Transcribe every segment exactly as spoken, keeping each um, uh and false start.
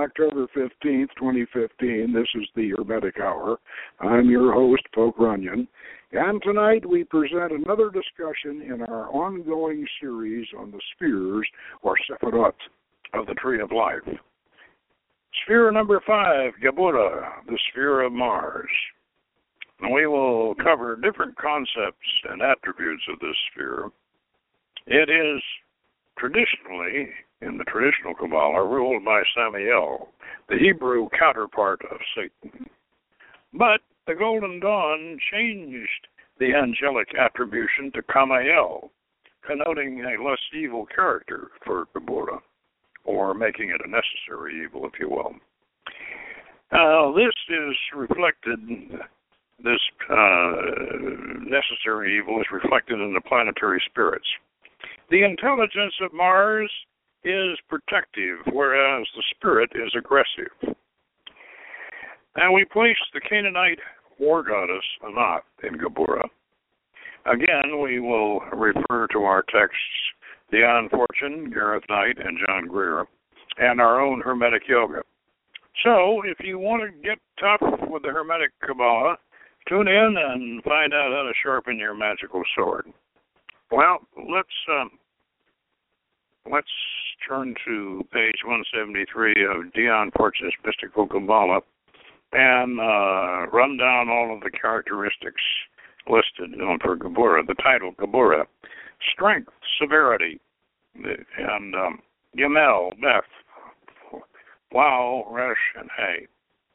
October fifteenth, twenty fifteen. This is the Hermetic Hour. I'm your host, Poke Runyon. And tonight we present another discussion in our ongoing series on the spheres, or Sephirot, of the Tree of Life. Sphere number five, Geburah, the sphere of Mars. And we will cover different concepts and attributes of this sphere. It is traditionally, in the traditional Kabbalah, ruled by Samael, the Hebrew counterpart of Satan. But the Golden Dawn changed the angelic attribution to Kamael, connoting a less evil character for Geburah, or making it a necessary evil, if you will. Now, this is reflected, this uh, necessary evil is reflected in the planetary spirits. The intelligence of Mars is protective, whereas the spirit is aggressive. And we place the Canaanite war goddess, Anat, in Geburah. Again, we will refer to our texts, Dion Fortune, Gareth Knight, and John Greer, and our own Hermetic Yoga. So, if you want to get tough with the Hermetic Kabbalah, tune in and find out how to sharpen your magical sword. Well, let's um, let's turn to page one seventy-three of Dion Fortune's Mystical Kabbalah and uh, run down all of the characteristics listed on for Geburah. The title, Geburah: strength, severity, and um, Yamel, Beth, Wow, Resh, and Hay.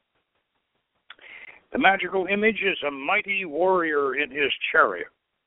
The magical image is a mighty warrior in his chariot.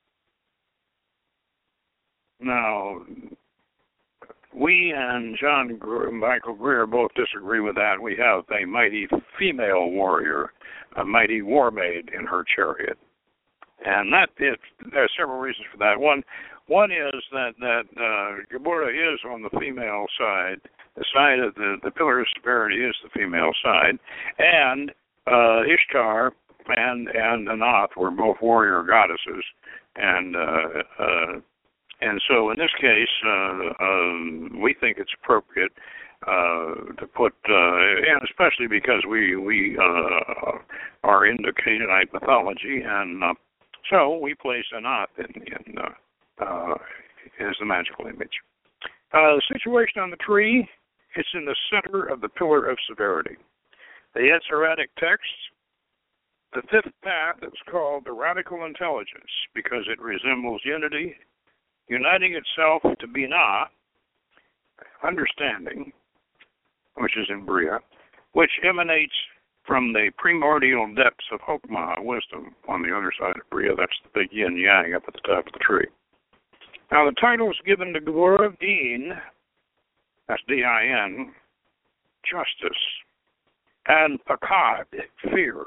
Now, we and John Gre- Michael Greer both disagree with that. We have a mighty female warrior, a mighty war maid in her chariot. And that is, there are several reasons for that. One one is that, that uh, Geburah is on the female side. The side of the, the pillar of severity is the female side. And uh, Ishtar and, and Anath were both warrior goddesses. And uh, uh, And so in this case, uh, uh, we think it's appropriate uh, to put, uh, and especially because we we uh, are into Canaanite mythology, and uh, so we place Anath in, in uh, uh, as the magical image. Uh, the situation on the tree, it's in the center of the pillar of severity. The Yetziratic text, the fifth path, is called the radical intelligence because it resembles unity, uniting itself to Binah, understanding, which is in Bria, which emanates from the primordial depths of Chokmah, wisdom, on the other side of Bria. That's the big yin-yang up at the top of the tree. Now, the title is given to Geburah Din, that's D I N, justice, and Pakad, fear.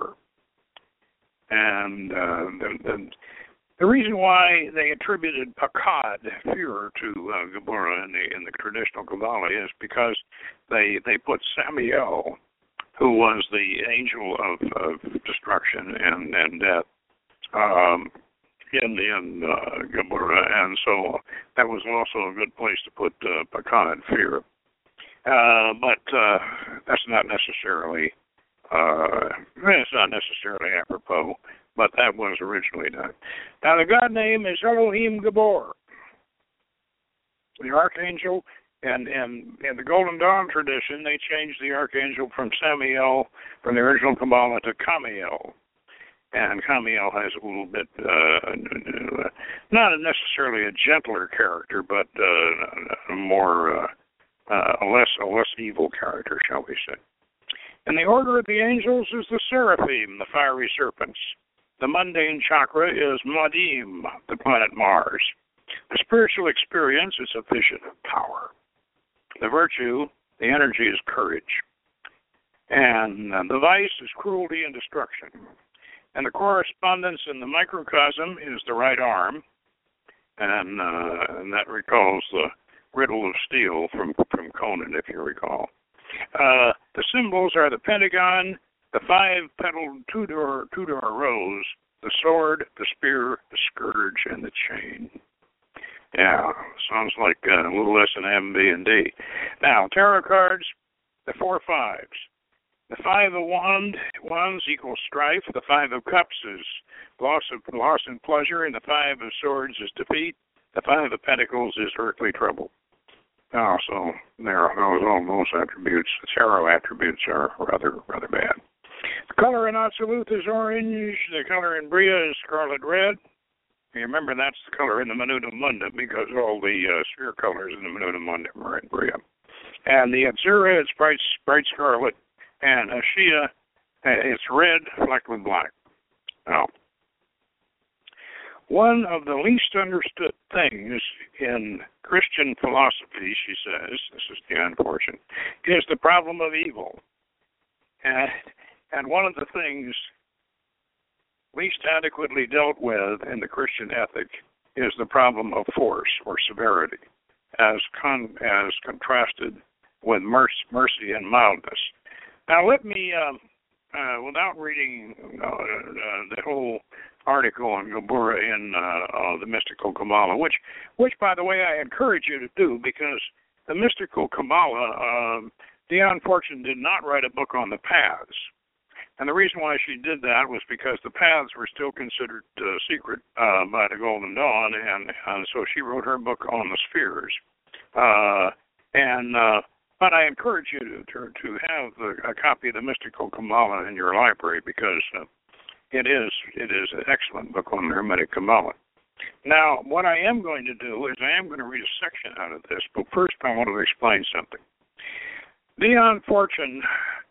And uh, the, the The reason why they attributed Pakad, fear, to uh, Geburah in the in the traditional Kabbalah is because they they put Samael, who was the angel of, of destruction and, and death, um, in in uh, Geburah, and so that was also a good place to put uh, Pakad, fear. Uh, but uh, that's not necessarily uh, it's not necessarily apropos. But that was originally done. Now, the god name is Elohim Gabor, the archangel, and, and in the Golden Dawn tradition, they changed the archangel from Samael, from the original Kabbalah, to Kamiel. And Kamiel has a little bit, uh, not necessarily a gentler character, but uh, a more, uh, uh, a less, a less evil character, shall we say. And the order of the angels is the seraphim, the fiery serpents. The mundane chakra is Modim, the planet Mars. The spiritual experience is a vision of power. The virtue, the energy, is courage. And uh, the vice is cruelty and destruction. And the correspondence in the microcosm is the right arm. And, uh, and that recalls the riddle of steel from, from Conan, if you recall. Uh, the symbols are the pentagon, the five-petaled two-door, two-door rose, the sword, the spear, the scourge, and the chain. Yeah, sounds like uh, a little less than M, B, and D. Now, tarot cards, the four fives. The five of wand, wands equals strife. The five of cups is loss of loss and pleasure, and the five of swords is defeat. The five of pentacles is earthly trouble. Oh, so there are those, all those attributes. The tarot attributes are rather rather bad. The color in Absolute is orange. The color in Bria is scarlet red. You remember that's the color in the Minuta Munda because all the uh, sphere colors in the Minuta Munda are in Bria. And the Atzura is bright, bright scarlet. And Ashia, it's red flecked with black. Now, one of the least understood things in Christian philosophy, she says, this is Diane Fortune, is the problem of evil. And, and one of the things least adequately dealt with in the Christian ethic is the problem of force or severity, as con, as contrasted with mercy, mercy and mildness. Now, let me, uh, uh, without reading uh, uh, the whole article on Gabura in uh, uh, the Mystical Kabbalah, which, which, by the way, I encourage you to do, because the Mystical Kabbalah, uh, Diane Fortune did not write a book on the paths. And the reason why she did that was because the paths were still considered uh, secret uh, by the Golden Dawn, and, and so she wrote her book on the spheres. Uh, and... Uh, But I encourage you to to, to have a, a copy of the Mystical Kabbalah in your library, because uh, it is it is an excellent book on the Hermetic Kabbalah. Now, what I am going to do is I am going to read a section out of this, but first I want to explain something. Diane Fortune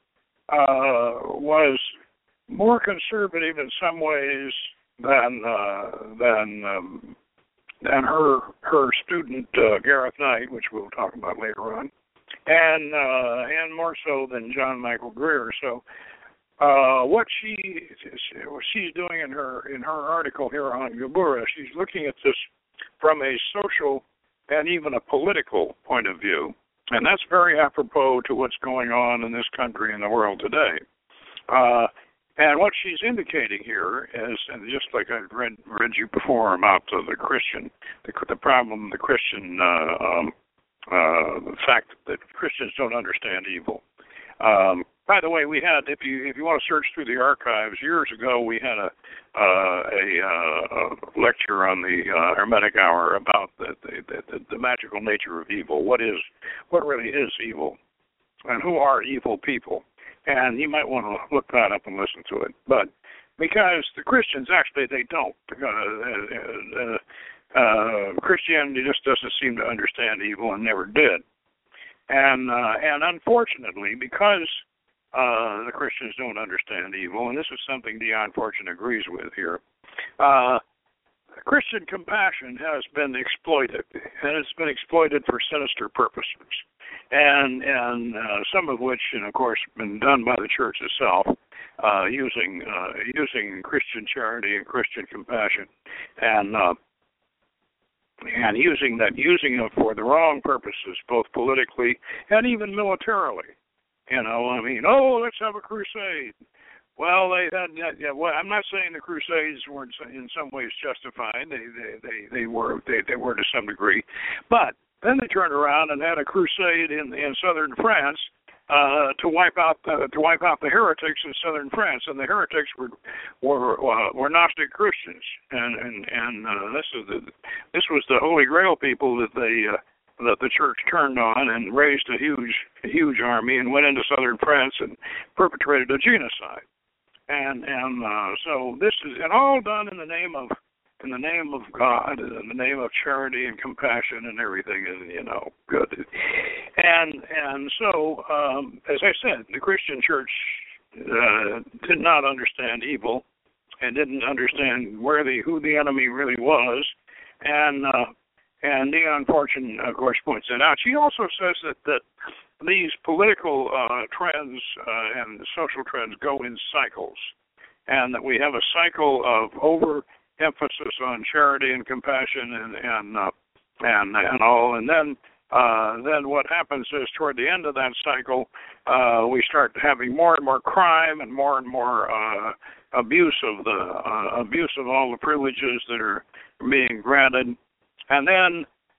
uh, was more conservative in some ways than uh, than um, than her her student uh, Gareth Knight, which we'll talk about later on. And uh, and more so than John Michael Greer. So uh, what she what she's doing in her in her article here on Gabura, she's looking at this from a social and even a political point of view, and that's very apropos to what's going on in this country and the world today. Uh, and what she's indicating here is, and just like I read read you before about uh, the Christian, the, the problem, the Christian. Uh, um, Uh, the fact that Christians don't understand evil. Um, by the way, we had, if you if you want to search through the archives, years ago we had a uh, a, uh, a lecture on the uh, Hermetic Hour about the the, the the magical nature of evil. What is what really is evil, and who are evil people? And you might want to look that up and listen to it. But because the Christians actually they don't. Uh, uh, Uh, Christianity just doesn't seem to understand evil and never did. And uh, and unfortunately, because uh, the Christians don't understand evil, and this is something Diane Fortune agrees with here, uh, Christian compassion has been exploited, and it's been exploited for sinister purposes, and and uh, some of which, and of course, been done by the church itself, uh, using uh, using Christian charity and Christian compassion, and uh, and using that, using it for the wrong purposes, both politically and even militarily. You know, I mean, oh, let's have a crusade. Well, they had. Yeah, well, I'm not saying the Crusades weren't in some ways justified. They, they, they, they were, they, they were to some degree, but then they turned around and had a crusade in in southern France uh, to wipe out the, to wipe out the heretics in southern France, and the heretics were were uh, were Gnostic Christians, and and and uh, this is the this was the Holy Grail people that they. Uh, that the church turned on and raised a huge, a huge army and went into southern France and perpetrated a genocide. And and uh, so this is and all done in the name of in the name of God, in the name of charity and compassion and everything, and you know, good. And and so um, as I said, the Christian church uh, did not understand evil and didn't understand where the who the enemy really was, and. Uh, And Diane Fortune, of course, points that out. She also says that, that these political uh, trends uh, and social trends go in cycles, and that we have a cycle of overemphasis on charity and compassion and and uh, and, and all, and then uh, then what happens is toward the end of that cycle, uh, we start having more and more crime and more and more uh, abuse of the uh, abuse of all the privileges that are being granted. And then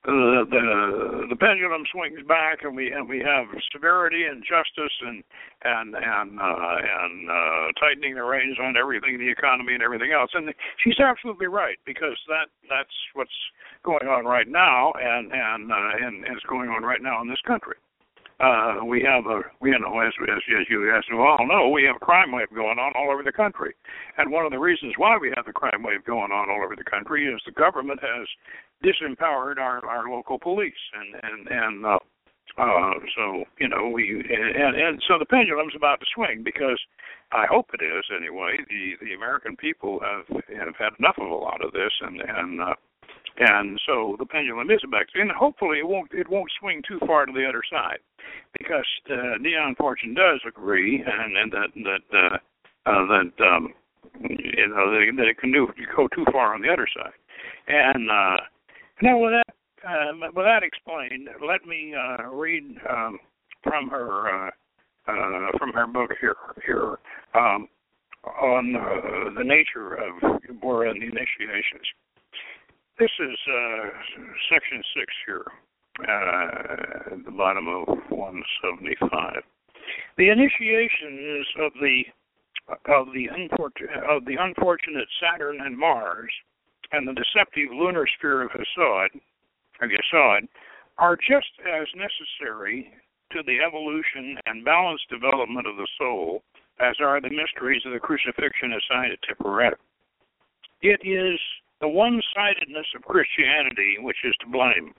the, the the pendulum swings back, and we and we have severity and justice and and and uh, and uh, tightening the reins on everything, the economy and everything else. And she's absolutely right, because that that's what's going on right now, and and uh, and, and it's going on right now in this country. Uh, we have a, you know, as, as, as you as you all know, we have a crime wave going on all over the country. And one of the reasons why we have the crime wave going on all over the country is the government has disempowered our, our local police. And, and, and uh, uh, so, you know, we, and, and so the pendulum's about to swing, because I hope it is anyway. The, the American people have, have had enough of a lot of this, and, and, uh, And so the pendulum is back, and hopefully it won't it won't swing too far to the other side, because uh, Neon Fortune does agree, and, and that that uh, uh, that um, you know that, that it can do go too far on the other side. And uh, now with that uh, with that explained, let me uh, read um, from her uh, uh, from her book here here um, on uh, the nature of Geburah and the initiations. This is uh, section six here, uh, at the bottom of one seventy-five. The initiations of the of the unfortunate of the unfortunate Saturn and Mars, and the deceptive lunar sphere of Hesod, of Yesod, are just as necessary to the evolution and balanced development of the soul as are the mysteries of the crucifixion assigned to Tipureta. It is the one-sidedness of Christianity which is to blame,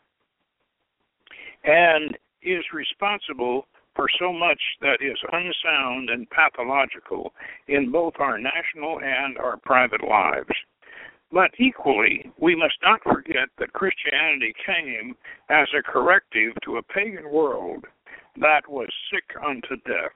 and is responsible for so much that is unsound and pathological in both our national and our private lives. But equally, we must not forget that Christianity came as a corrective to a pagan world that was sick unto death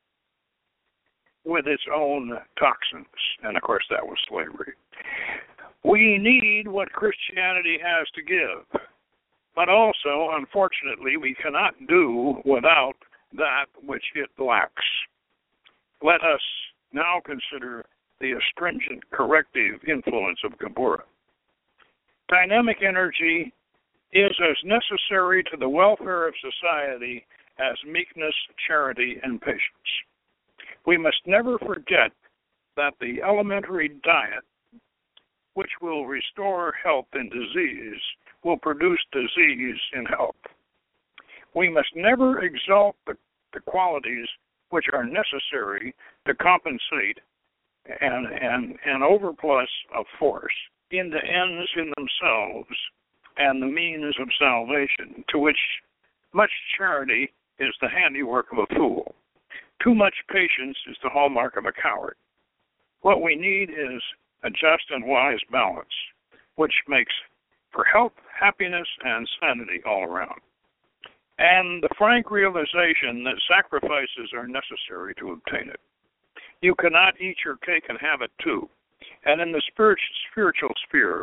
with its own toxins, and of course that was slavery. We need what Christianity has to give, but also, unfortunately, we cannot do without that which it lacks. Let us now consider the astringent corrective influence of Geburah. Dynamic energy is as necessary to the welfare of society as meekness, charity, and patience. We must never forget that the elementary diet, which will restore health in disease, will produce disease in health. We must never exalt the, the qualities which are necessary to compensate an, an, an overplus of force into ends in themselves and the means of salvation, to which much charity is the handiwork of a fool. Too much patience is the hallmark of a coward. What we need is a just and wise balance, which makes for health, happiness, and sanity all around. And the frank realization that sacrifices are necessary to obtain it. You cannot eat your cake and have it too. And in the spiritual sphere,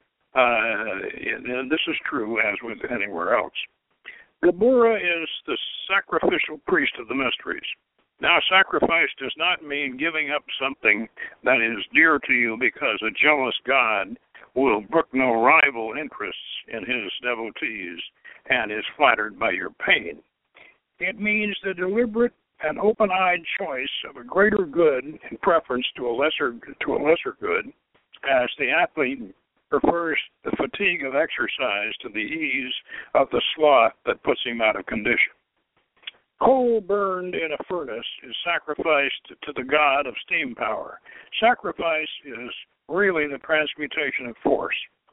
uh, this is true as with anywhere else. Geburah is the sacrificial priest of the mysteries. Now, sacrifice does not mean giving up something that is dear to you because a jealous God will brook no rival interests in his devotees and is flattered by your pain. It means the deliberate and open-eyed choice of a greater good in preference to a lesser to a lesser good, as the athlete prefers the fatigue of exercise to the ease of the sloth that puts him out of condition. Coal burned in a furnace is sacrificed to the god of steam power. Sacrifice is really the transmutation of force.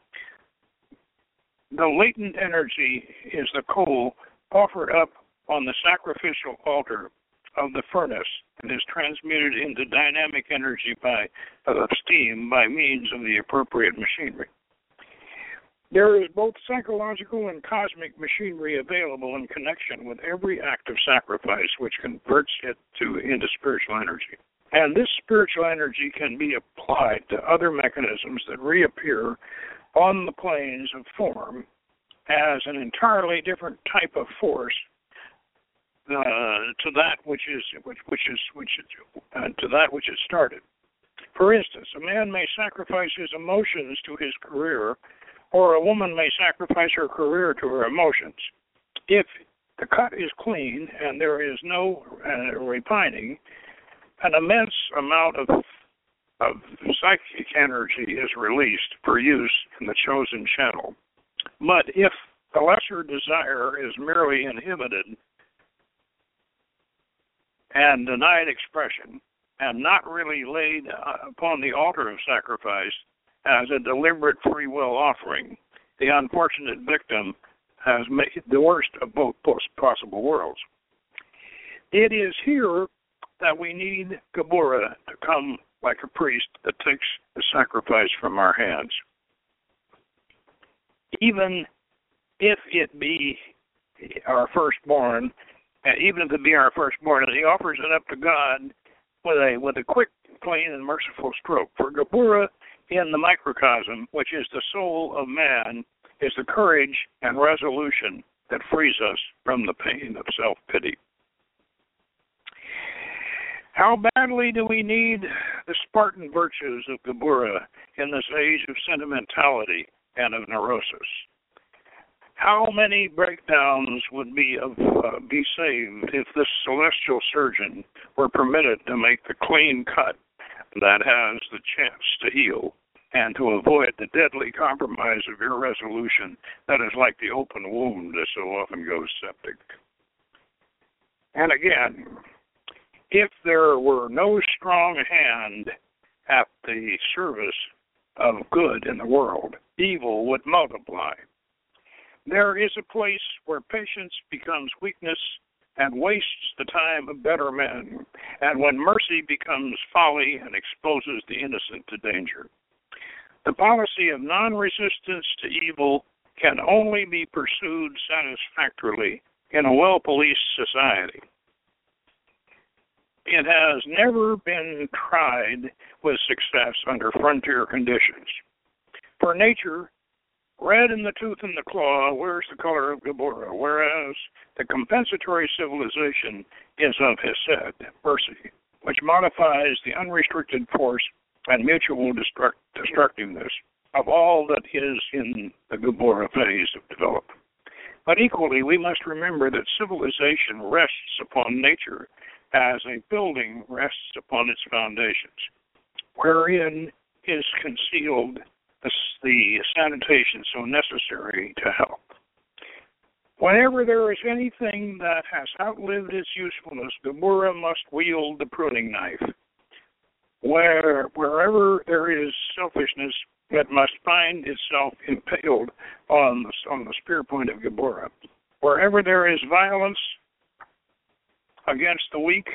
The latent energy is the coal offered up on the sacrificial altar of the furnace and is transmuted into dynamic energy by of steam by means of the appropriate machinery. There is both psychological and cosmic machinery available in connection with every act of sacrifice, which converts it to into spiritual energy. And this spiritual energy can be applied to other mechanisms that reappear on the planes of form as an entirely different type of force uh, to that which is which, which is which is, uh, to that which it started. For instance, a man may sacrifice his emotions to his career, or a woman may sacrifice her career to her emotions. If the cut is clean and there is no uh, repining, an immense amount of, of psychic energy is released for use in the chosen channel. But if the lesser desire is merely inhibited and denied expression, and not really laid upon the altar of sacrifice as a deliberate free will offering, the unfortunate victim has made the worst of both possible worlds. It is here that we need Geburah to come like a priest that takes the sacrifice from our hands. Even if it be our firstborn, even if it be our firstborn, and he offers it up to God with a with a quick, clean, and merciful stroke. For Geburah in the microcosm, which is the soul of man, is the courage and resolution that frees us from the pain of self-pity. How badly do we need the Spartan virtues of Geburah in this age of sentimentality and of neurosis? How many breakdowns would be of uh, be saved if this celestial surgeon were permitted to make the clean cut that has the chance to heal and to avoid the deadly compromise of irresolution that is like the open wound that so often goes septic? And again, if there were no strong hand at the service of good in the world, evil would multiply. There is a place where patience becomes weakness and wastes the time of better men, and when mercy becomes folly and exposes the innocent to danger. The policy of non-resistance to evil can only be pursued satisfactorily in a well-policed society. It has never been tried with success under frontier conditions. For nature, red in the tooth and the claw wears the color of Geburah, whereas the compensatory civilization is of Hesed, mercy, which modifies the unrestricted force and mutual destruct- destructiveness of all that is in the Geburah phase of development. But equally, we must remember that civilization rests upon nature as a building rests upon its foundations, wherein is concealed the sanitation so necessary to health. Whenever there is anything that has outlived its usefulness, Geburah must wield the pruning knife. Where, wherever there is selfishness, it must find itself impaled on the, on the spear point of Geburah. Wherever there is violence against the weak,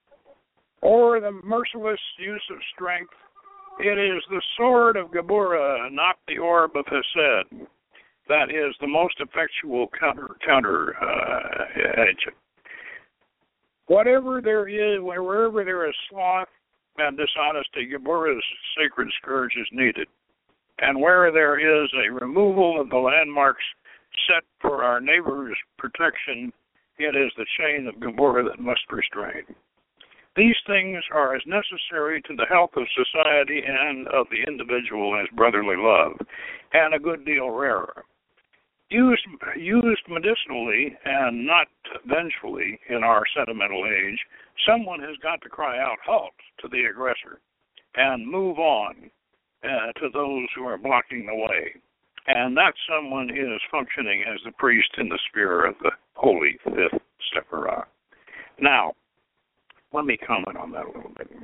or the merciless use of strength, it is the sword of Geburah, not the orb of Hesed, that is the most effectual counter counter uh, agent. Whatever there is, wherever there is sloth and dishonesty, Geburah's sacred scourge is needed. And where there is a removal of the landmarks set for our neighbor's protection, it is the chain of Geburah that must restrain. These things are as necessary to the health of society and of the individual as brotherly love, and a good deal rarer. Used, used medicinally and not vengefully in our sentimental age, someone has got to cry out, halt, to the aggressor, and move on uh, to those who are blocking the way. And that someone is functioning as the priest in the sphere of the holy fifth Sephirah. Now, let me comment on that a little bit.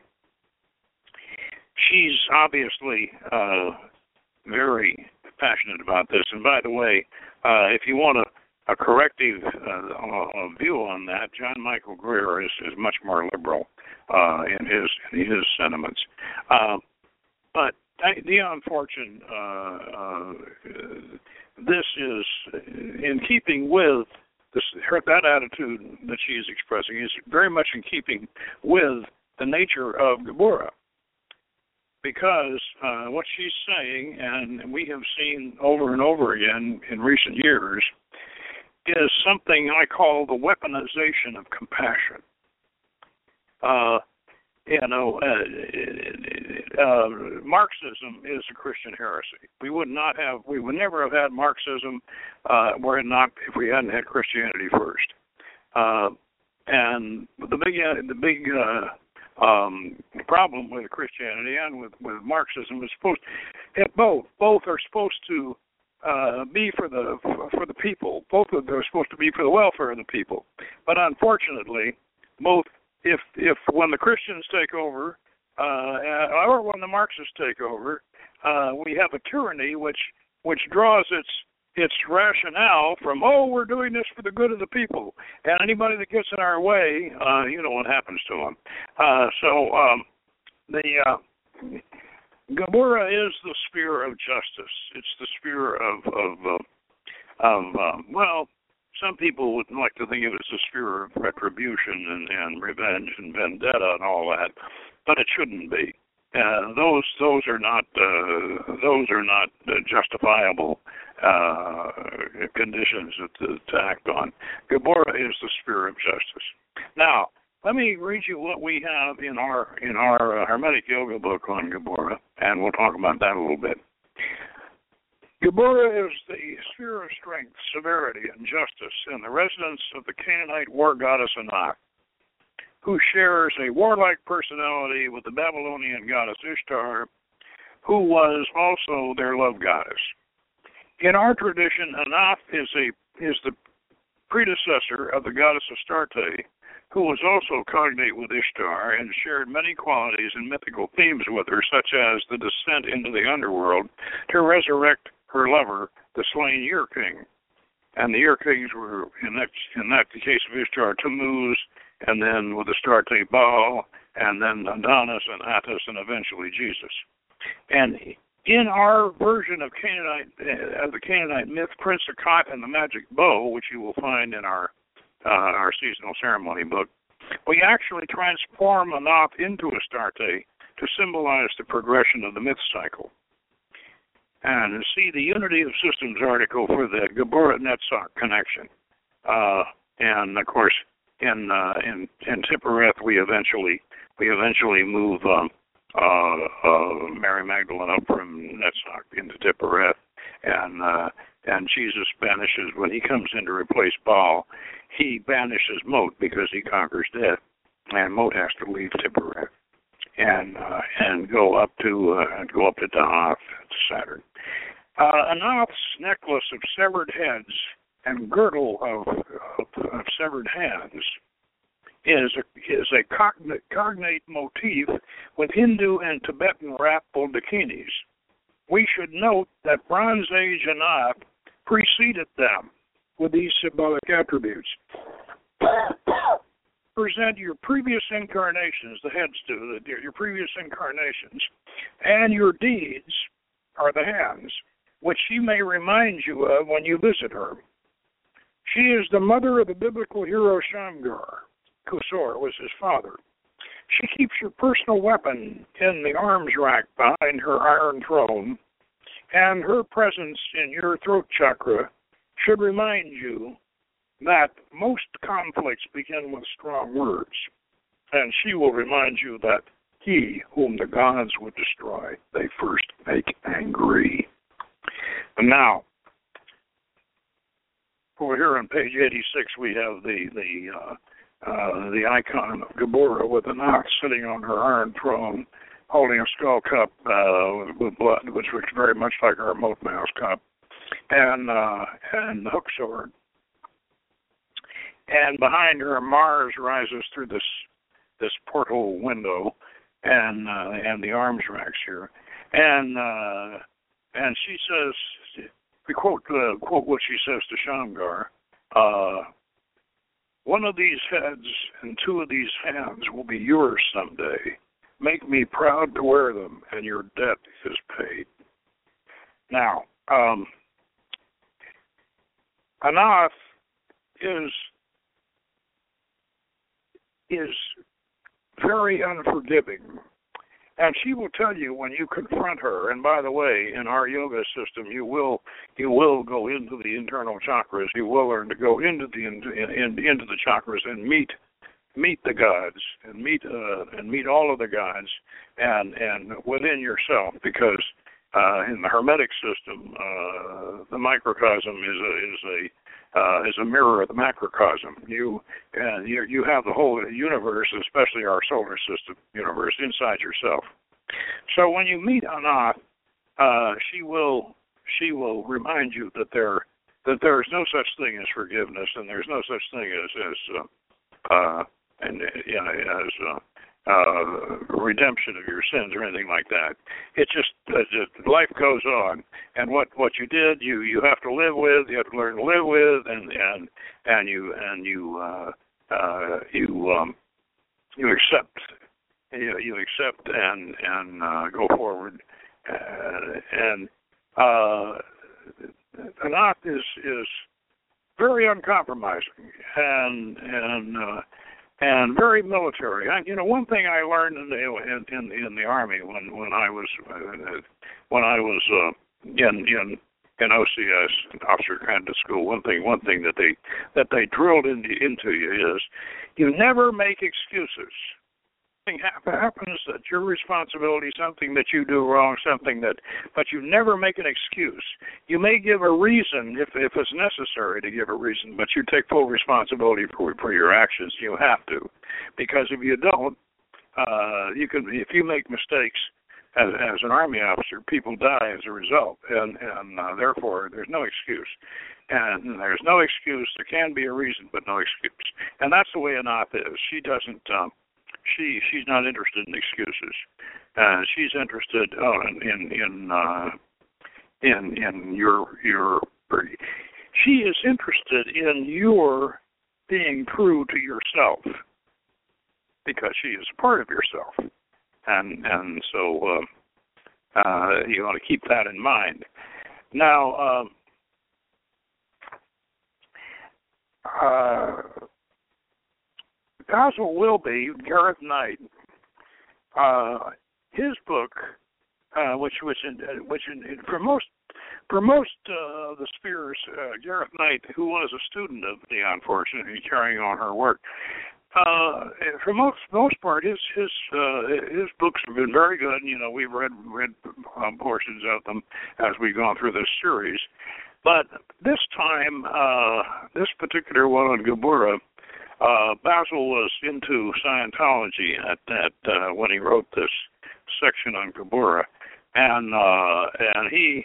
She's obviously uh, very passionate about this. And by the way, uh, if you want a, a corrective uh, view on that, John Michael Greer is, is much more liberal uh, in his in his sentiments. Uh, but Dion Fortune, uh, uh, this is in keeping with This, her, that attitude that she is expressing is very much in keeping with the nature of Geburah, because uh, what she's saying, and we have seen over and over again in recent years, is something I call the weaponization of compassion. Uh, you know, uh, uh, Marxism is a Christian heresy. We would not have, we would never have had Marxism uh, were it not if we hadn't had Christianity first. Uh, and the big, uh, the big uh, um, problem with Christianity and with, with Marxism is supposed to have both. Both are supposed to uh, be for the for the people. Both of them are supposed to be for the welfare of the people. But unfortunately, both, if if when the Christians take over, uh, or when the Marxists take over, uh, we have a tyranny which which draws its its rationale from, oh, we're doing this for the good of the people, and anybody that gets in our way, uh, you know what happens to them. Uh, so um, the uh, Geburah is the sphere of justice. It's the sphere of of, uh, of uh, well. Some people would like to think of it as a sphere of retribution and, and revenge and vendetta and all that, but it shouldn't be. Uh, those those are not uh, those are not uh, justifiable uh, conditions to, to act on. Geburah is the sphere of justice. Now, let me read you what we have in our in our uh, Hermetic Yoga book on Geburah, and we'll talk about that a little bit. Geburah is the sphere of strength, severity, and justice, and the residence of the Canaanite war goddess Anat, who shares a warlike personality with the Babylonian goddess Ishtar, who was also their love goddess. In our tradition, Anat is a is the predecessor of the goddess Astarte, who was also cognate with Ishtar and shared many qualities and mythical themes with her, such as the descent into the underworld to resurrect her lover, the slain Year King. And the Year Kings were, in that, in that the case of Ishtar, Tammuz, and then with Astarte, Baal, and then Adonis and Attis, and eventually Jesus. And in our version of Canaanite, uh, of the Canaanite myth, Prince Akot and the Magic Bow, which you will find in our uh, our seasonal ceremony book, we actually transform Anat into Astarte to symbolize the progression of the myth cycle. And see the Unity of Systems article for the Geburah-Netzach connection. Uh, and of course, in uh, in in Tiphereth, we eventually we eventually move um, uh, uh, Mary Magdalene up from Netzach into Tiphereth, and uh, and Jesus banishes when he comes in to replace Baal. He banishes Mot because he conquers death, and Mot has to leave Tiphereth and uh, and go up to uh, go up to Da'ath, to Saturn. Uh, Anath's necklace of severed heads and girdle of, of, of severed hands is a, is a cognate, cognate motif with Hindu and Tibetan wrap baldachinis. We should note that Bronze Age Anath preceded them with these symbolic attributes. Present your previous incarnations, the heads do, the, your previous incarnations, and your deeds are the hands, which she may remind you of when you visit her. She is the mother of the biblical hero Shamgar. Kusor was his father. She keeps your personal weapon in the arms rack behind her iron throne, and her presence in your throat chakra should remind you that most conflicts begin with strong words, and she will remind you that he whom the gods would destroy, they first make angry. And now, over here on page eighty-six, we have the the uh, uh, the icon of Geburah with an ox sitting on her iron throne, holding a skull cup uh, with, with blood, which looks very much like our Moat Mouse cup, and uh, and the hook sword. And behind her, Mars rises through this this portal window, and uh, and the arms racks here, and uh, and she says, we quote uh, quote what she says to Shamgar. Uh, One of these heads and two of these hands will be yours someday. Make me proud to wear them, and your debt is paid. Now, um, Anath is is very unforgiving, and she will tell you when you confront her. And by the way, in our yoga system, you will you will go into the internal chakras. You will learn to go into the into, in, into the chakras and meet meet the gods and meet uh, and meet all of the gods and and within yourself, because uh, in the Hermetic system, uh, the microcosm is a is a uh, is a mirror of the macrocosm. You and you you have the whole universe, especially our solar system universe, inside yourself. So when you meet Anath, uh, she will she will remind you that there that there is no such thing as forgiveness, and there's no such thing as as uh, uh, and you know, as uh, uh, redemption of your sins or anything like that. It just, uh, just life goes on, and what, what you did, you, you have to live with. You have to learn to live with, and and and you and you uh, uh, you um, you accept. You, you accept and and uh, go forward, uh, and uh, Anath is is very uncompromising and and uh, and very military. I, you know, one thing I learned in the in in, in the Army when when I was uh, when I was uh, in in in O C S, Officer Candidate School. One thing one thing that they that they drilled into into you is you never make excuses. Something happens that's your responsibility, something that you do wrong, something that, but you never make an excuse. You may give a reason if if it's necessary to give a reason, but you take full responsibility for for your actions. You have to, because if you don't, uh, you can. If you make mistakes as as an Army officer, people die as a result, and and uh, therefore there's no excuse. And there's no excuse. There can be a reason, but no excuse. And that's the way Anath is. She doesn't. Um, She she's not interested in excuses. Uh, she's interested oh, in in in, uh, in in your your. She is interested in your being true to yourself, because she is a part of yourself, and and so uh, uh, you ought to keep that in mind. Now, um, uh, Basil Wilby, Gareth Knight, uh, his book, uh, which which in, which in, for most for most uh, of the Spears, uh, Gareth Knight, who was a student of the unfortunately carrying on her work, uh, for most most part, his his uh, his books have been very good. You know, we've read read um, portions of them as we've gone through this series, but this time, uh, this particular one on Geburah. Uh, Basil was into Scientology at that uh, when he wrote this section on Geburah, and uh, and he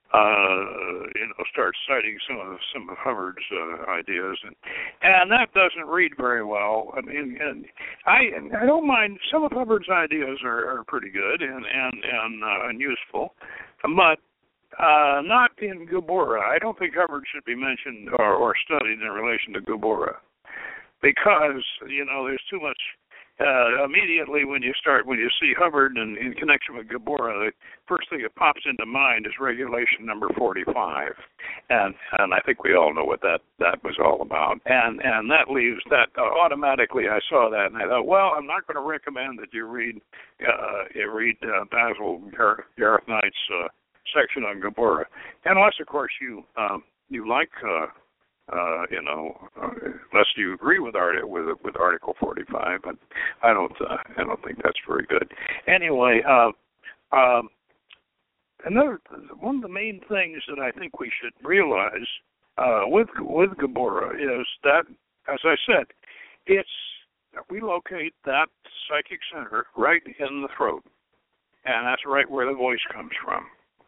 uh, you know starts citing some of some of Hubbard's uh, ideas, and and that doesn't read very well. I mean, and I I don't mind some of Hubbard's ideas are, are pretty good and and and, uh, and useful, but uh, not in Geburah. I don't think Hubbard should be mentioned or, or studied in relation to Geburah. Because, you know, there's too much, uh, immediately when you start, when you see Hubbard in, in connection with Geburah, the first thing that pops into mind is regulation number forty-five. And and I think we all know what that, that was all about. And and that leaves that, uh, automatically I saw that and I thought, well, I'm not going to recommend that you read, uh, you read uh, Basil Gareth, Gareth Knight's uh, section on Geburah. Unless, of course, you, um, you like... Uh, Uh, you know, uh, unless you agree with art with with Article forty-five, but I don't. Uh, I don't think that's very good. Anyway, uh, um, another one of the main things that I think we should realize uh, with with Geburah is that, as I said, it's we locate that psychic center right in the throat, and that's right where the voice comes from.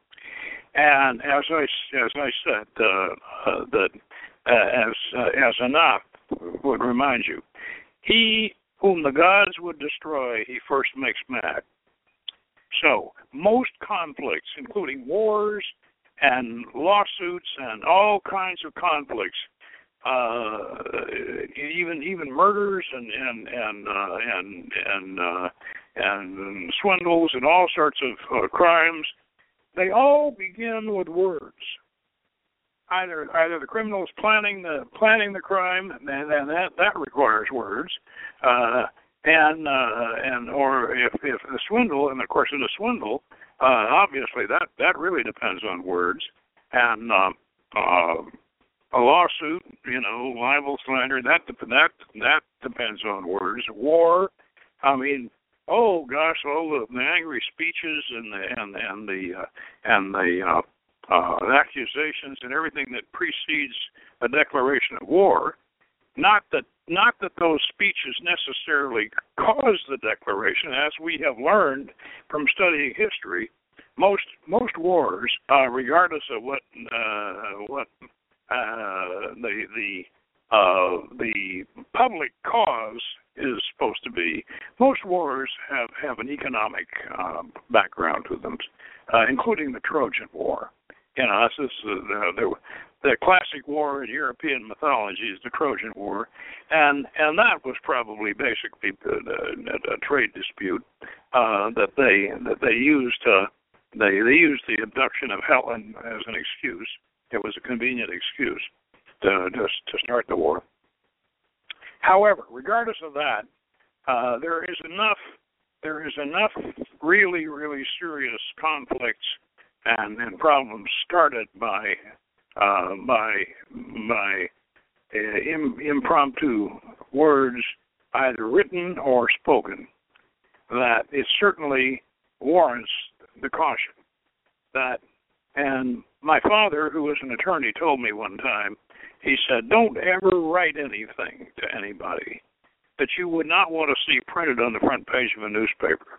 And as I as I said, uh, uh, that. Uh, as uh, as Anath would remind you, he whom the gods would destroy, he first makes mad. So most conflicts, including wars and lawsuits and all kinds of conflicts, uh, even even murders and and and uh, and and, uh, and swindles and all sorts of uh, crimes, they all begin with words. Either either the criminal is planning the planning the crime, and then that that requires words, uh, and uh, and or if if the swindle, and of course in the swindle, uh, obviously that, that really depends on words, and uh, uh, a lawsuit, you know, libel, slander, that that that depends on words. War, I mean, oh gosh, all the, the angry speeches and the and and the uh, and the uh, uh, accusations and everything that precedes a declaration of war. Not that not that those speeches necessarily cause the declaration, as we have learned from studying history. Most most wars, uh, regardless of what uh, what uh, the the uh, the public cause is supposed to be, most wars have, have an economic uh, background to them, uh, including the Trojan War. You know, this is the, the the classic war in European mythology is the Trojan War, and and that was probably basically a, a trade dispute uh, that they that they used. Uh, they they used the abduction of Helen as an excuse. It was a convenient excuse to to, to start the war. However, regardless of that, uh, there is enough there is enough really really serious conflicts and, and problems started by uh, by by uh, im, impromptu words, either written or spoken, that it certainly warrants the caution. That, and my father, who was an attorney, told me one time, he said, don't ever write anything to anybody that you would not want to see printed on the front page of a newspaper.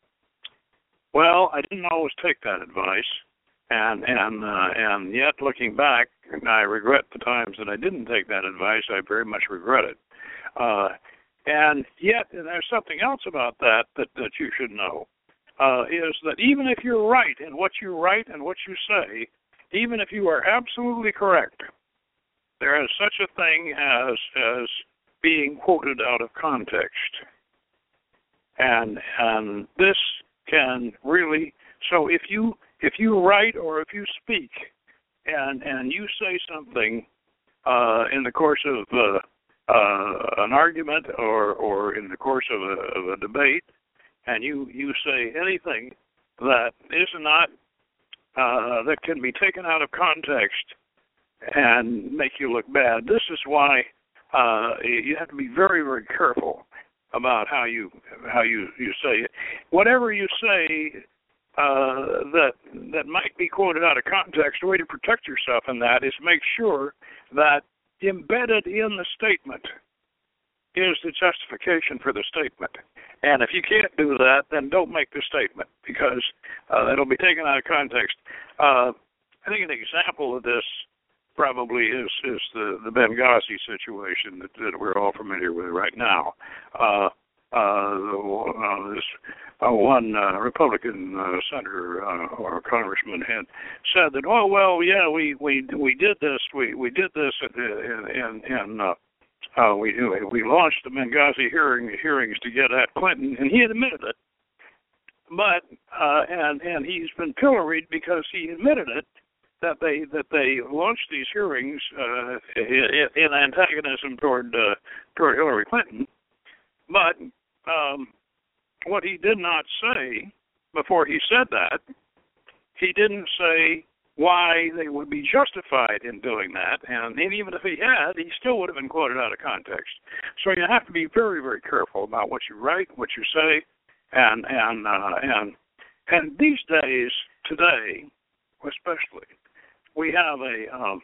Well, I didn't always take that advice, and and uh, and yet looking back, I regret the times that I didn't take that advice. I very much regret it. Uh, and yet, and there's something else about that that, that you should know, uh, is that even if you're right in what you write and what you say, even if you are absolutely correct, there is such a thing as as being quoted out of context. And and this can really, so if you if you write or if you speak and and you say something uh, in the course of uh, uh, an argument or, or in the course of a, of a debate, and you, you say anything that is not, uh, that can be taken out of context and make you look bad, this is why uh, you have to be very, very careful about how you how you, you say it. Whatever you say uh, that that might be quoted out of context, the way to protect yourself in that is make sure that embedded in the statement is the justification for the statement. And if you can't do that, then don't make the statement, because uh, it'll be taken out of context. Uh, I think an example of this probably is, is the, the Benghazi situation that, that we're all familiar with right now. Uh, uh, uh, this uh, one uh, Republican uh, senator uh, or congressman had said that, oh well, yeah, we we we did this, we we did this, and and uh, uh, we we launched the Benghazi hearing hearings to get at Clinton, and he admitted it. But uh, and and he's been pilloried because he admitted it, that they that they launched these hearings uh, in, in antagonism toward uh, toward Hillary Clinton. But um, what he did not say before he said that, he didn't say why they would be justified in doing that. And even if he had, he still would have been quoted out of context. So you have to be very, very careful about what you write, what you say, and and uh, and and these days, today, especially, we have a um,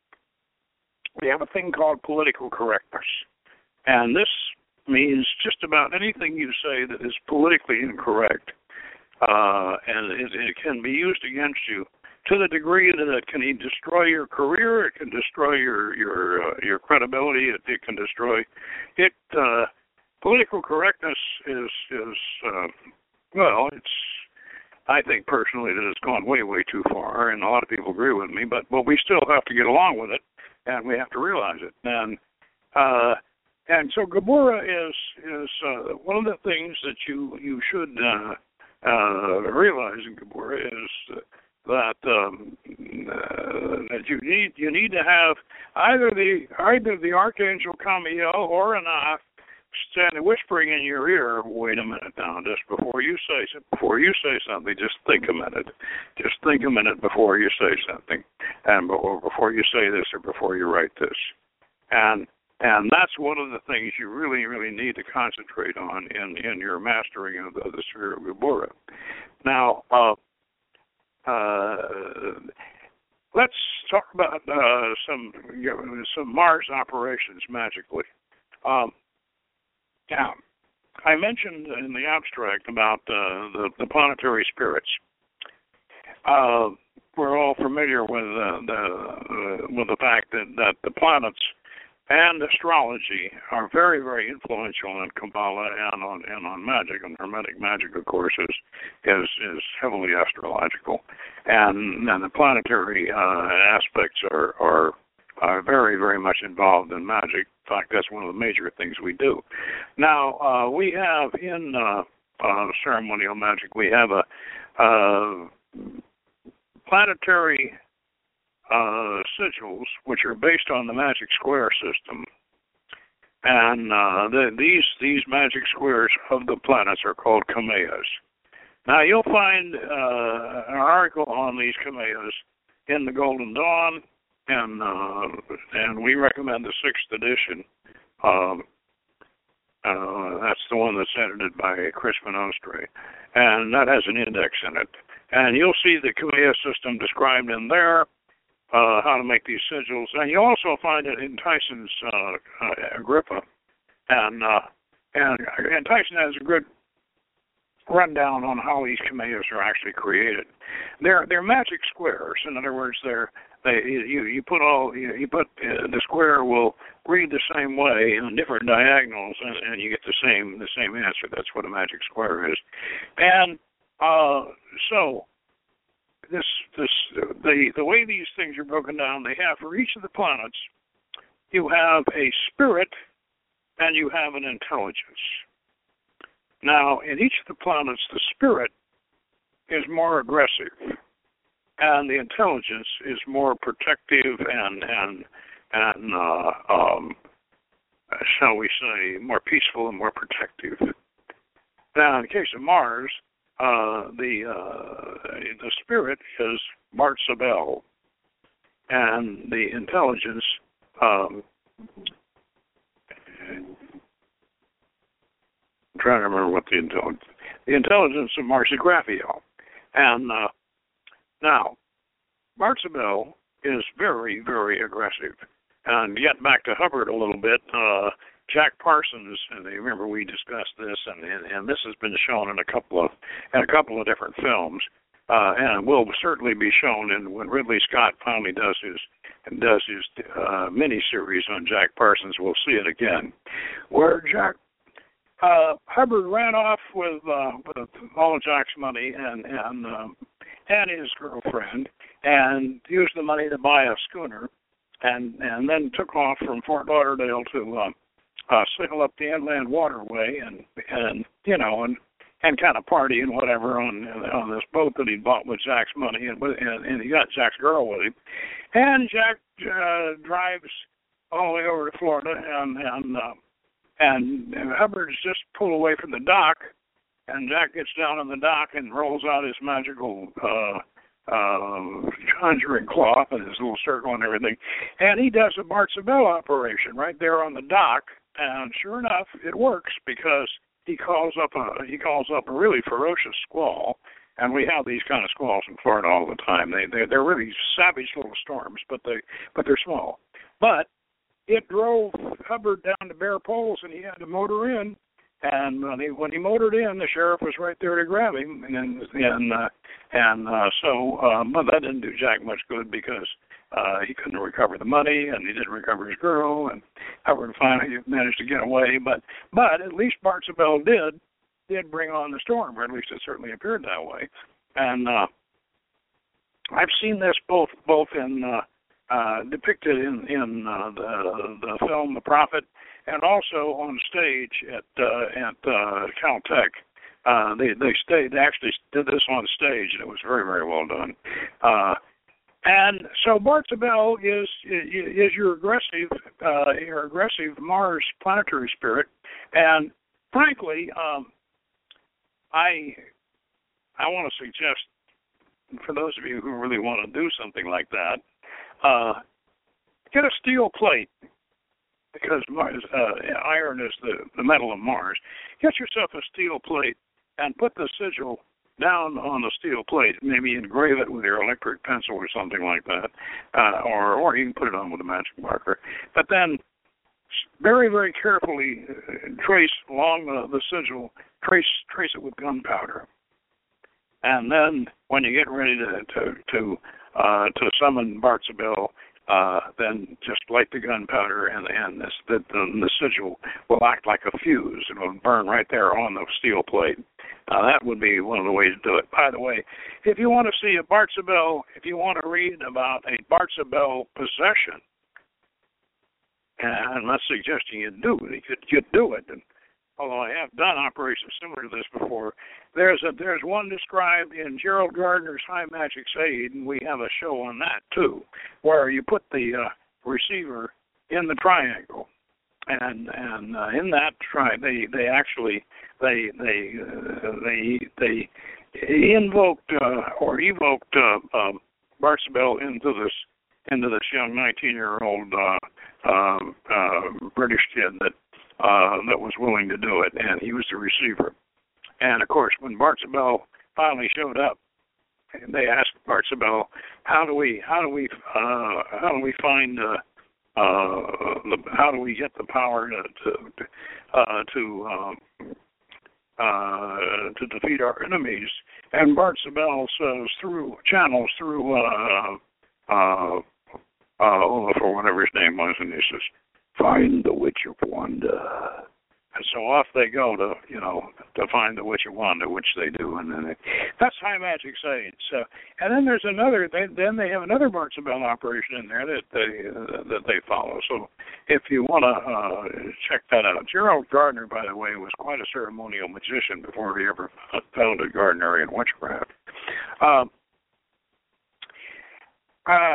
we have a thing called political correctness, and this means just about anything you say that is politically incorrect, uh, and it, it can be used against you to the degree that it can destroy your career, it can destroy your your uh, your credibility, it, it can destroy it. Uh, political correctness is is uh, well, it's. I think personally that it's gone way, way too far, and a lot of people agree with me, but, but we still have to get along with it, and we have to realize it. And uh, and so Geburah is is uh, one of the things that you you should uh, uh, realize in Geburah is that um, uh, that you need you need to have either the either the Archangel Kamiel or Anath standing whispering in your ear, wait a minute now, just before you say before you say something, just think a minute. Just think a minute before you say something, and before, before you say this or before you write this. And and that's one of the things you really, really need to concentrate on in, in your mastering of the, of the Sphere of Gabora. Now, uh, uh, let's talk about uh, some you know, some Mars operations magically. Um, now, I mentioned in the abstract about uh, the, the planetary spirits. Uh, we're all familiar with uh, the uh, with the fact that, that the planets and astrology are very, very influential in Kabbalah and on and on magic. And Hermetic magic, of course, is is, is heavily astrological, and, and the planetary uh, aspects are, are are very, very much involved in magic. In fact, that's one of the major things we do. Now, uh, we have in uh, uh, ceremonial magic, we have a uh, planetary Uh, sigils, which are based on the magic square system, and uh, the, these these magic squares of the planets are called Kameyas. Now you'll find uh, an article on these Kameyas in the Golden Dawn, and uh, and we recommend the sixth edition. Um, uh, that's the one that's edited by Chris Van Ostre, and that has an index in it. And you'll see the Kameya system described in there. Uh, how to make these sigils, and you also find it in Tyson's uh, uh, Agrippa, and, uh, and and Tyson has a good rundown on how these Kameyas are actually created. They're they're magic squares. In other words, they're they you you put all you, you put uh, the square will read the same way on different diagonals, and, and you get the same the same answer. That's what a magic square is, and uh, so. This, this, the, the way these things are broken down, they have for each of the planets, you have a spirit and you have an intelligence. Now, in each of the planets, the spirit is more aggressive, and the intelligence is more protective and and and uh, um, shall we say, more peaceful and more protective. Now, in the case of Mars. Uh, the uh, the spirit is Martzabel, and the intelligence um, I'm trying to remember what the intelligence the intelligence of Marzigraphiel. And uh, now Martzabel is very, very aggressive. And yet back to Hubbard a little bit. Uh, Jack Parsons, and you remember we discussed this, and, and, and this has been shown in a couple of in a couple of different films, uh, and will certainly be shown in when Ridley Scott finally does his does his uh, miniseries on Jack Parsons. We'll see it again, where Jack uh, Hubbard ran off with uh, with all of Jack's money and and um, and his girlfriend, and used the money to buy a schooner, and and then took off from Fort Lauderdale to. Uh, Uh, sail up the inland waterway and, and you know, and and kind of party and whatever on on this boat that he bought with Jack's money, and and, and he got Jack's girl with him. And Jack uh, drives all the way over to Florida, and and uh, and Hubbard's just pulled away from the dock, and Jack gets down on the dock and rolls out his magical uh, uh, conjuring cloth and his little circle and everything, and he does a Martzabel operation right there on the dock. And sure enough, it works because he calls up a he calls up a really ferocious squall, and we have these kind of squalls in Florida all the time. They they they're really savage little storms, but they but they're small. But it drove Hubbard down to Bear Poles, and he had to motor in. And when he, when he motored in, the sheriff was right there to grab him, and and uh, and uh, so um, well, that didn't do Jack much good because uh, he couldn't recover the money, and he didn't recover his girl, and Hubbard finally managed to get away. But but at least Martzabel did did bring on the storm, or at least it certainly appeared that way. And uh, I've seen this both both in uh, uh, depicted in in uh, the the film The Prophet. And also on stage at uh, at uh, Caltech, uh, they they stayed. They actually did this on stage, and it was very very well done. Uh, And so Bartzabel is is your aggressive uh, your aggressive Mars planetary spirit, and frankly, um, I I want to suggest for those of you who really want to do something like that, uh, get a steel plate because Mars, uh, iron is the, the metal of Mars. Get yourself a steel plate and put the sigil down on the steel plate, maybe engrave it with your electric pencil or something like that, uh, or or you can put it on with a magic marker. But then, very very carefully uh, trace along the, the sigil, trace trace it with gunpowder, and then when you get ready to to to, uh, to summon Bartzabel, uh, then just light the gunpowder, and and this the, the the sigil will act like a fuse. It will burn right there on the steel plate. Uh, that would be one of the ways to do it. By the way, if you want to see a Bartzabel, if you want to read about a Bartzabel possession, and I'm not suggesting you do it, you could, you could do it. And although I have done operations similar to this before, there's a there's one described in Gerald Gardner's High Magic's Aid, and we have a show on that too, where you put the uh, receiver in the triangle. And and uh, in that tri, they they actually they they uh, they they invoked uh, or evoked uh, um, Bartzabel into this into this young nineteen-year-old uh, uh, uh, British kid that uh, that was willing to do it, and he was the receiver. And of course, when Bartzabel finally showed up, they asked Bartzabel, "How do we how do we uh, how do we find uh, Uh, the, how do we get the power to to uh, to, um, uh, to defeat our enemies?" And Bartzabel says through channels through uh, uh, uh, Olaf or whatever his name was, and he says, "Find the Witch of Wanda." And so off they go to, you know, to find the Witch of Wanda, which they do, and then they, that's High Magic's Aid. So, and then there's another. They, then they have another Bartzabel operation in there that they uh, that they follow. So, if you want to uh, check that out, Gerald Gardner, by the way, was quite a ceremonial magician before he ever founded Gardnerian witchcraft. Um, uh,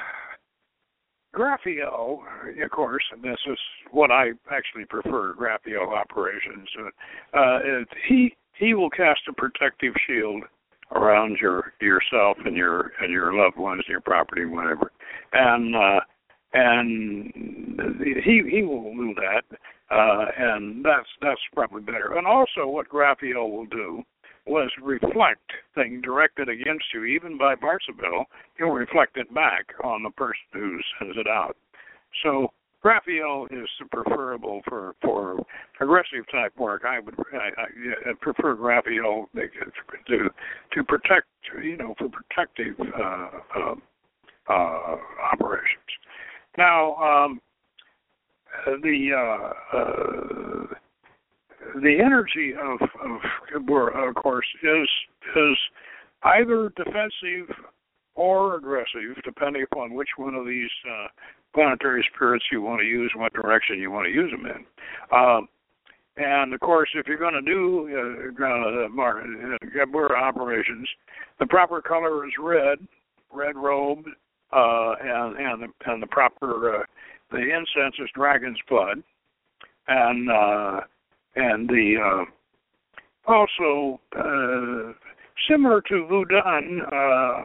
Graphiel, of course, and this is what I actually prefer, Graphiel operations. Uh, he he will cast a protective shield around your yourself and your and your loved ones, your property, whatever, and uh, and he he will do that, uh, and that's that's probably better. And also, what Graphiel will do was reflect thing directed against you, even by Bartzabel, he'll reflect it back on the person who sends it out. So Graphiel is preferable for, for aggressive type work. I would I, I prefer Graphiel to to protect, you know, for protective uh, uh, uh, operations. Now, um, the uh, uh, The energy of, of Kibura, of course, is is either defensive or aggressive, depending upon which one of these uh, planetary spirits you want to use, what direction you want to use them in. Um, and, of course, if you're going to do uh, uh, Kibura operations, the proper color is red, red robe, uh, and and the, and the proper uh, the incense is dragon's blood, and uh, And the uh, also uh, similar to Voodoo, uh,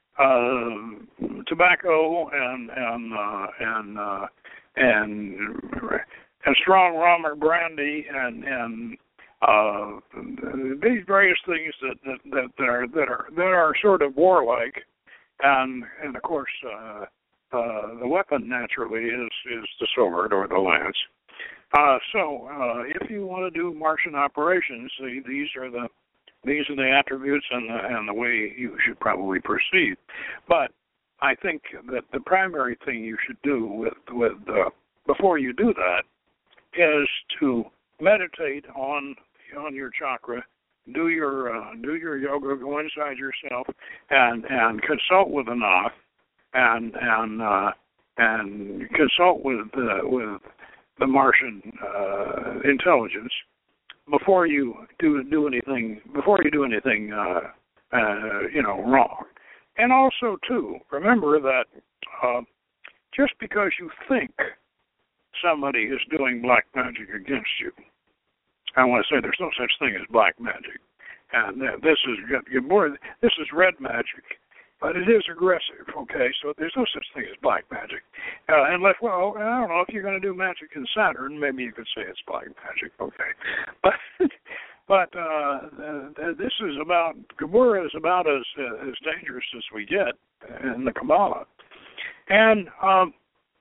uh, tobacco and and uh, and uh, and and strong rum or brandy and and uh, these various things that, that, that, that are that are that are sort of warlike, and and of course uh, uh, the weapon naturally is is the sword or the lance. Uh, so, uh, if you want to do Martian operations, see, these are the these are the attributes and the and the way you should probably proceed. But I think that the primary thing you should do with with uh, before you do that is to meditate on on your chakra, do your uh, do your yoga, go inside yourself, and and consult with the Nath, and and uh, and consult with uh, with the Martian uh, intelligence before you do do anything before you do anything uh, uh, you know wrong. and also, too, remember that uh, just because you think somebody is doing black magic against you, I want to say there's no such thing as black magic. And uh, this is more, this is red magic, but it is aggressive, okay? So there's no such thing as black magic. Uh, unless, well, I don't know, if you're going to do magic in Saturn, maybe you could say it's black magic, okay? But but uh, uh, this is about, Geburah is about as, uh, as dangerous as we get in the Kabbalah. And, um,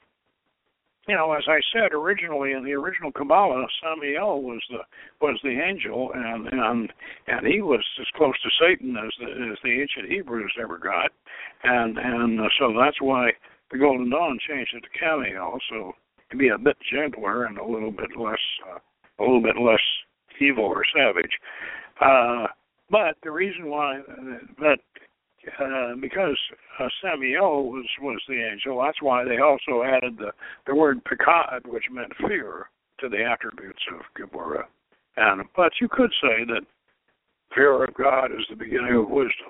you know, as I said originally in the original Kabbalah, Samael was the was the angel, and and and he was as close to Satan as the as the ancient Hebrews ever got, and and uh, so that's why the Golden Dawn changed it to Camiel, so to be a bit gentler and a little bit less uh, a little bit less evil or savage. Uh, but the reason why that. Uh, because uh, Samael was, was the angel, that's why they also added the, the word Pekad, which meant fear, to the attributes of Geburah. And but you could say that fear of God is the beginning of wisdom.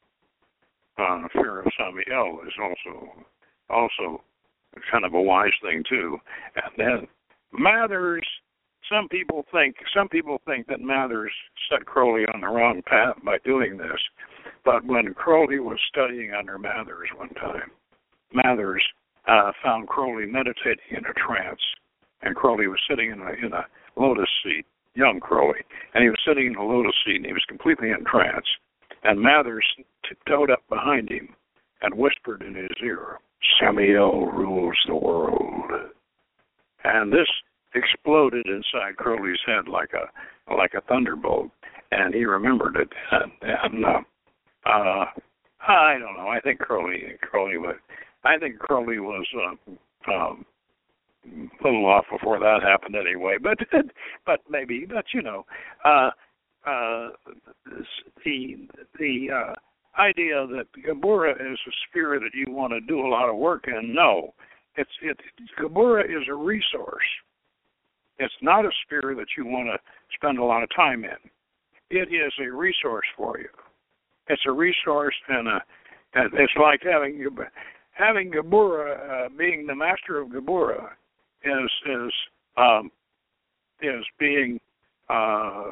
Uh, fear of Samael is also also kind of a wise thing too. And then Mathers, some people think some people think that Mathers set Crowley on the wrong path by doing this. But when Crowley was studying under Mathers one time, Mathers uh, found Crowley meditating in a trance, and Crowley was sitting in a, in a lotus seat, young Crowley, and he was sitting in a lotus seat, and he was completely in trance. And Mathers tiptoed up behind him and whispered in his ear, "Samael rules the world." And this exploded inside Crowley's head like a like a thunderbolt, and he remembered it. And, and uh, Uh, I don't know. I think Crowley, Crowley was, I think Crowley was uh, um, a little off before that happened anyway. But, but maybe. But you know, uh, uh, the the uh, idea that Geburah is a spirit that you want to do a lot of work in. No, it's it. Geburah is a resource. It's not a spirit that you want to spend a lot of time in. It is a resource for you. It's a resource, and, a, and it's like having having Geburah, uh, being the master of Geburah, is is um, is being. Uh,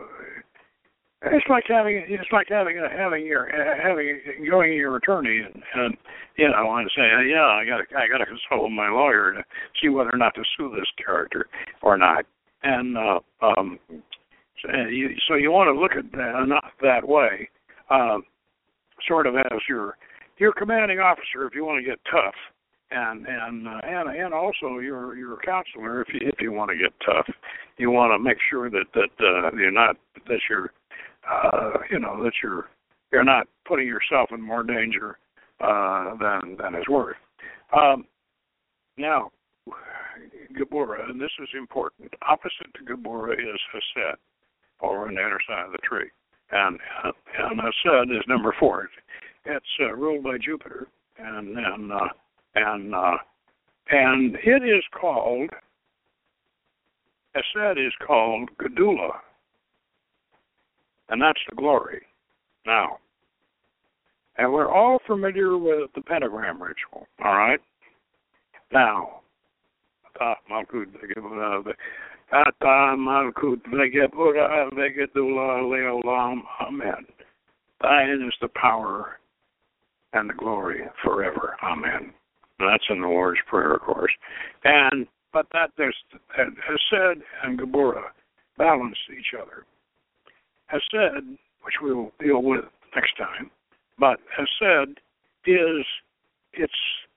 it's like having it's like having a, having your having going to your attorney and, and you know and saying, yeah, I got I got to consult with my lawyer to see whether or not to sue this character or not, and uh, um, so you, so you want to look at that not that way. Um, sort of as your your commanding officer if you want to get tough, and and uh, and and also your your counselor if you if you want to get tough, you want to make sure that that uh, you're not that you're uh, you know that you're you're not putting yourself in more danger uh, than than is worth. Um, now, Geburah, and this is important. Opposite to Geburah is Hesed, over on the other side of the tree. And, and Hesed is number four. It's uh, ruled by Jupiter, and and uh, and uh, and it is called Hesed is called Gedula, and that's the glory. Now, and we're all familiar with the pentagram ritual. All right. Now, Malkut Ata Malkut Vegepura Vegetula Leolam. Amen. Thine is the power and the glory forever. Amen. That's in the Lord's Prayer, of course. And but that there's Hesed and Geburah balance each other. Hesed, which we will deal with next time, but Hesed is it's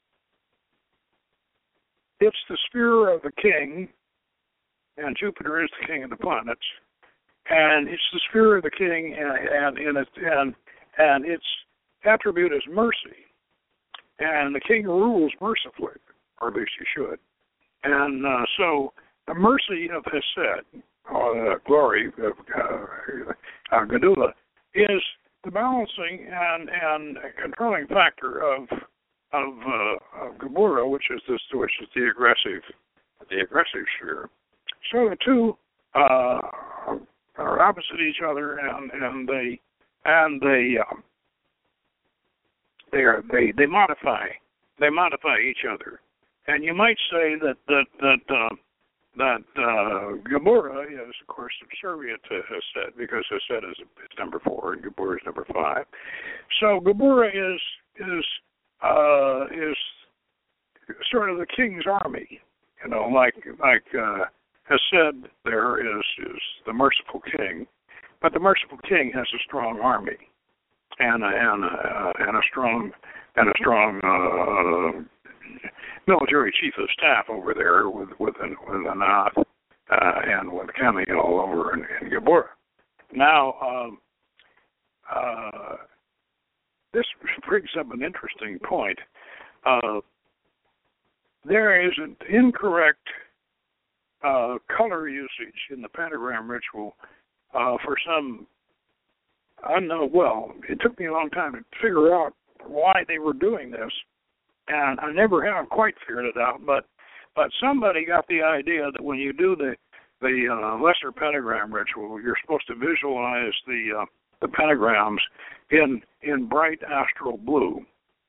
it's the sphere of the king. And Jupiter is the king of the planets, and it's the sphere of the king, and and and, it, and, and its attribute is mercy. And the king rules mercifully, or at least he should. And uh, so the mercy of Hesed, or the glory of uh, uh, Gedula, is the balancing and and controlling factor of of, uh, of Geburah, which is this, which is the aggressive, the aggressive sphere. So the two uh, are opposite each other, and and they and they um, they are they they modify they modify each other, and you might say that that that. Uh, That uh, Geburah is, of course, subservient to Hesed because Hesed is, is number four and Geburah is number five. So Geburah is is uh, is sort of the king's army, you know, like like uh, Hesed there is is the merciful king, but the merciful king has a strong army and a, and a, and a strong and a strong. Uh, military chief of staff over there with with an with Anath uh, and with Camiel over in, in Geburah. Now, um, uh, this brings up an interesting point. Uh, there is an incorrect uh, color usage in the pentagram ritual uh, for some unknown. Well, it took me a long time to figure out why they were doing this. And I never have quite figured it out, but but somebody got the idea that when you do the the uh, lesser pentagram ritual, you're supposed to visualize the uh, the pentagrams in in bright astral blue.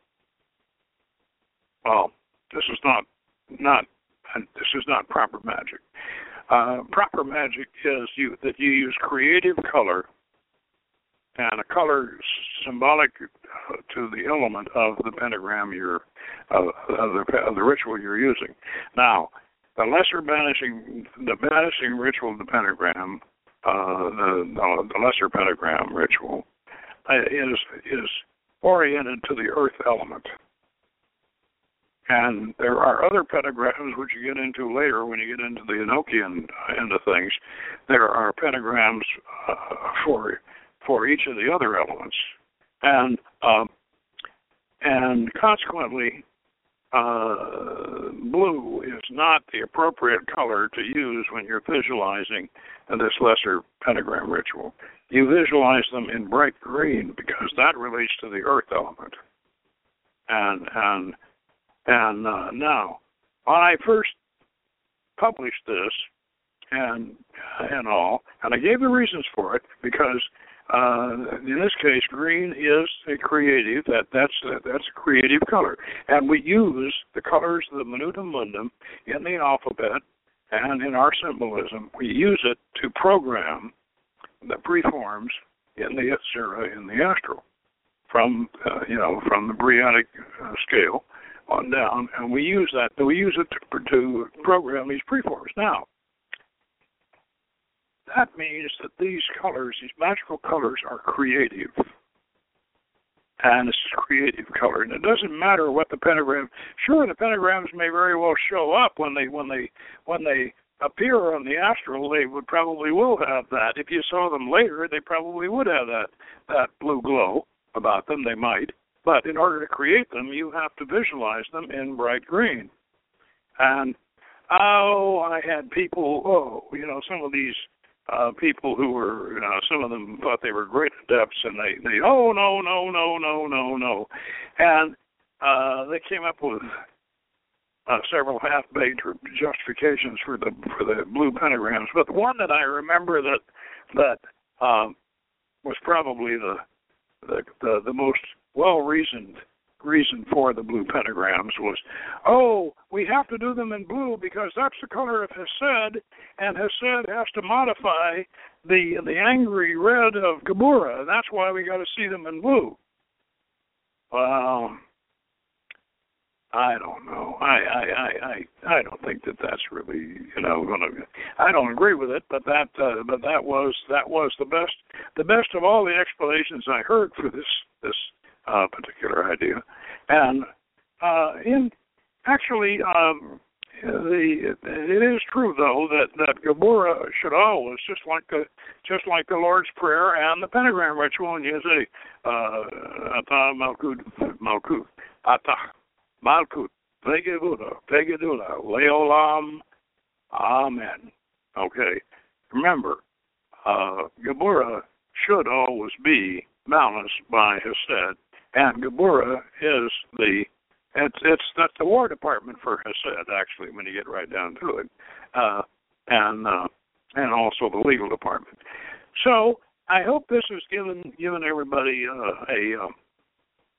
Well, this is not not this is not proper magic. Uh, proper magic is you that you use creative color. And a color symbolic to the element of the pentagram you're, uh, of, the, of the ritual you're using. Now, the lesser banishing, the banishing ritual of the pentagram, uh, the, the lesser pentagram ritual, uh, is is oriented to the earth element. And there are other pentagrams which you get into later when you get into the Enochian end of things. There are pentagrams uh, for for each of the other elements, and um, and consequently, uh, blue is not the appropriate color to use when you're visualizing this lesser pentagram ritual. You visualize them in bright green because that relates to the earth element. And and and uh, now, when I first published this, and and all, and I gave the reasons for it because. Uh, in this case, green is a creative. That that's a, that's a creative color, and we use the colors of the Minutum Mundum in the alphabet and in our symbolism. We use it to program the preforms in the Yetzirah in the astral, from uh, you know from the Briatic uh, scale on down, and we use that. We use it to, to program these preforms. Now. That means that these colors, these magical colors, are creative. And it's a creative color. And it doesn't matter what the pentagram. Sure, the pentagrams may very well show up when they when they when they appear on the astral. They would probably will have that. If you saw them later, they probably would have that that blue glow about them. They might. But in order to create them, you have to visualize them in bright green. And oh, I had people. Oh, you know, some of these. Uh, people who were, you know, some of them thought they were great adepts, and they, they oh, no, no, no, no, no, no. And uh, they came up with uh, several half-baked justifications for the for the blue pentagrams. But the one that I remember that that um, was probably the the, the, the most well-reasoned reason for the blue pentagrams was, oh, we have to do them in blue because that's the color of Hesed, and Hesed has to modify the the angry red of Geburah, and that's why we got to see them in blue. Well, I don't know. I I, I, I, I don't think that that's really, you know, gonna. I don't agree with it, but that uh, but that was that was the best the best of all the explanations I heard for this this. Uh, particular idea, and uh, in actually, um, the it is true though that that Geburah should always, just like the just like the Lord's Prayer and the pentagram ritual, and you say Ata Malkut Malkut Ata Malkut Vegedula Vegedula Leolam Amen. Okay, remember, uh, Geburah should always be balanced by Hesed. And Geburah is the it's it's that's the War Department for Hesed, actually, when you get right down to it, uh, and uh, and also the legal department. So I hope this has given given everybody uh, a uh,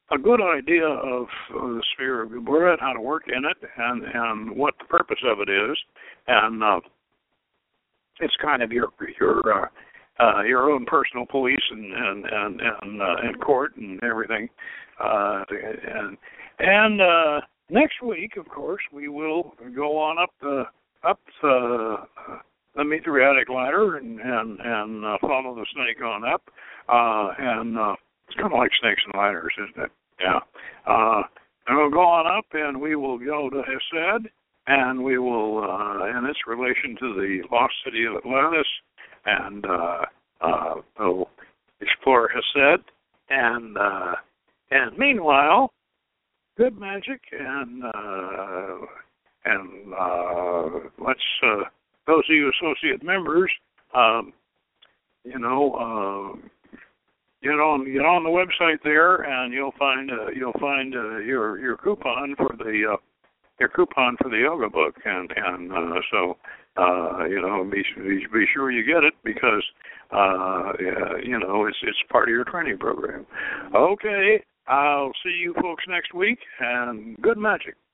a good idea of uh, the sphere of Gebura, how to work in it, and and what the purpose of it is, and uh, it's kind of your your uh, uh, your own personal police and and and and, uh, and court and everything, uh, and and uh, next week, of course, we will go on up the up the the Mithriatic ladder and and and uh, follow the snake on up, uh, and uh, it's kind of like snakes and ladders, isn't it? Yeah. Uh, and we'll go on up, and we will go to Hesed, and we will, uh, in its relation to the lost city of Atlantis, and uh, uh, we'll explore Hesed, and uh, and meanwhile, good magic, and uh, and uh, let's uh, those of you associate members, um, you know. Uh, Get on, get on the website there, and you'll find uh, you'll find uh, your your coupon for the uh, your coupon for the yoga book, and and uh, so uh, you know be, be be sure you get it because uh, yeah, you know it's it's part of your training program. Okay, I'll see you folks next week, and good magic.